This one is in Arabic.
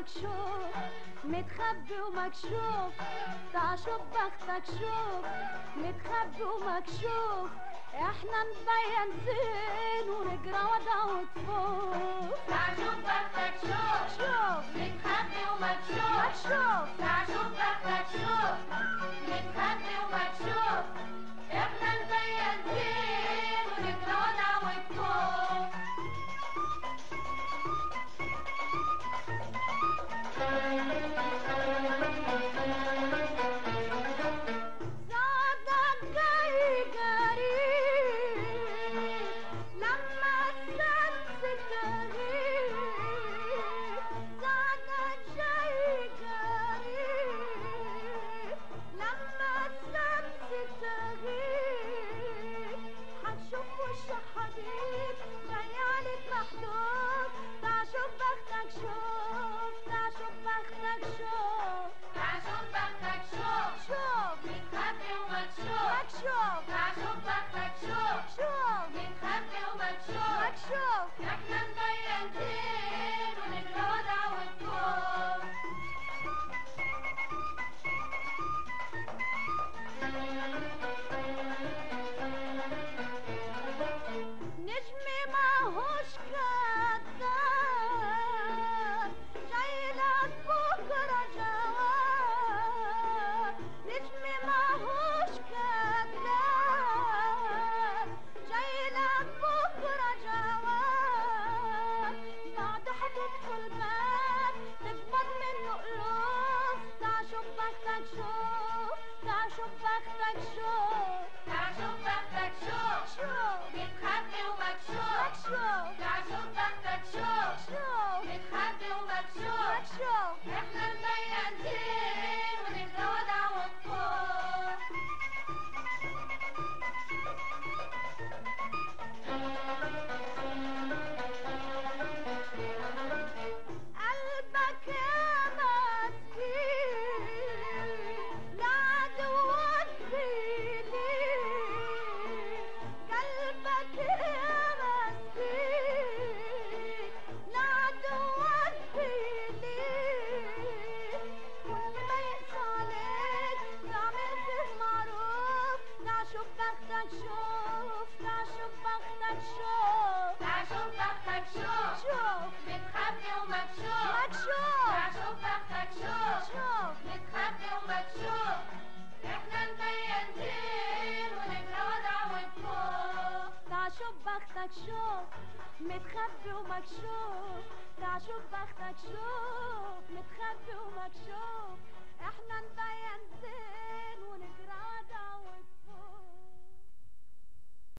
مكشوف، متخبي ومكشوف، تعال شوف بختك شوف، متخبي ومكشوف، احنا نبين زين ونجرى وضع وطفوف. تعال شوف بختك شوف، شوف متخبي ومكشوف، مكشوف، تعال شوف بختك شوف، متخبي ومكشوف، احنا نبين زين ونجرى وضع وطفوف. صعدك جاي قريب لما الشمس تغيب، صعدك جاي قريب لما الشمس تغيب، حتشوف وش حبيب جاي عليك محدود، تعال شوف بختك شوف، تعال شوف بختك شوف، تعال شوف بختك شوف، شوف متخبي ومكشوف، مكشوف، تعال شوف بختك شوف، شوف متخبي ومكشوف، مكشوف. احنا نبين زين ونجرى وضع وطفوف. نجمي ماهوش كذاب جايلك بكرة جواب، نجمي ماهوش كذاب جايلك بكرة جواب، بعد حتدخل باب تقبض منه قلوب، تعال شوف بختك شوف، تعال شوف بختك شوف، تعال شوف بختك شوف، شوف متخبي ومكشوف، مكشوف، تعال شوف بختك شوف، شوف متخبي ومكشوف، مكشوف. احنا نبين زين ونجرى وضع وطفوف. قلبك يا مسكين لعدوك بيلين، قلبك يا مسكين لعدوك بيلين، كل ما يقسى عليك تعمل فيه معروف، تعال شوف بختك شوف، تعال شوف بختك شوف، تعال شوف بختك شوف، شوف متخبي ومكشوف، مكشوف، تعال شوف بختك شوف، شوف متخبي ومكشوف، احنا نبين زين ونجرى وضع وطفوف. تعال شوف بختك شوف، متخبي ومكشوف، تعال شوف بختك شوف، متخبي ومكشوف، احنا نبين زين